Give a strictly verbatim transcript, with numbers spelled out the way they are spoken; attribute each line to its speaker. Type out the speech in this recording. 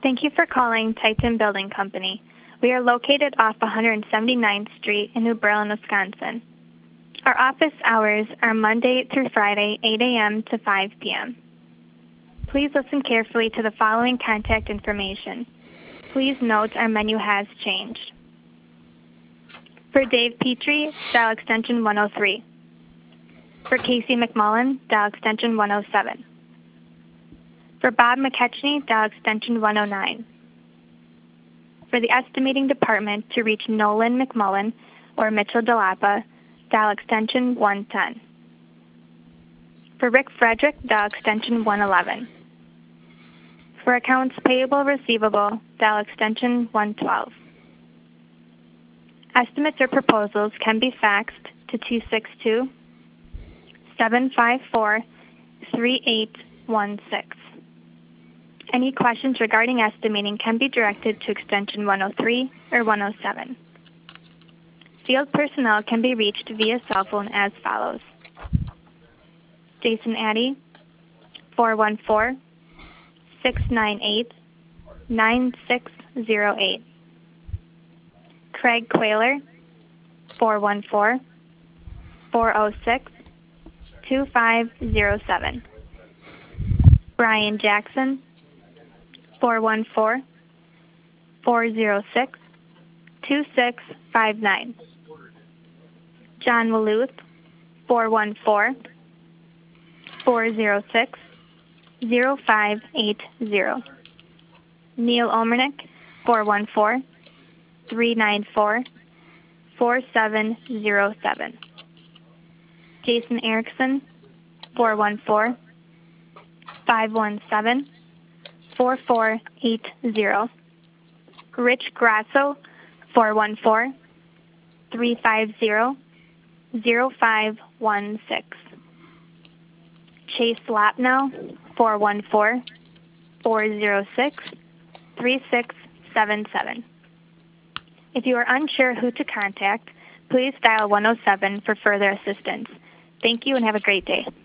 Speaker 1: Thank you for calling Titan Building Company. We are located off one hundred seventy-ninth Street in New Berlin, Wisconsin. Our office hours are Monday through Friday, eight a m to five p m Please listen carefully to the following contact information. Please note our menu has changed. For Dave Petrie, dial extension one oh three. For Casey McMullen, dial extension one oh seven. For Bob McKechnie, dial extension one oh nine. For the estimating department to reach Nolan McMullen or Mitchell DeLappa, dial extension one ten. For Rick Frederick, dial extension one eleven. For accounts payable receivable, dial extension one twelve. Estimates or proposals can be faxed to two six two, seven five four, three eight one six. Any questions regarding estimating can be directed to extension one oh three or one oh seven. Field personnel can be reached via cell phone as follows. Jason Addy, four one four, six nine eight, nine six zero eight. Craig Quayler, four one four, four oh six, two five zero seven. Brian Jackson, four one four, four oh six, two six five nine. John Waluth, four one four, four oh six, oh five eight zero. Neil Omernick, four one four, three nine four, four seven zero seven. Jason Erickson, four one four, five one seven, four four eight zero. Rich Grasso, four one four, three five zero, zero five one six. Chase Lapnow, four one four, four oh six, three six seven seven. If you are unsure who to contact, please dial one oh seven for further assistance. Thank you and have a great day.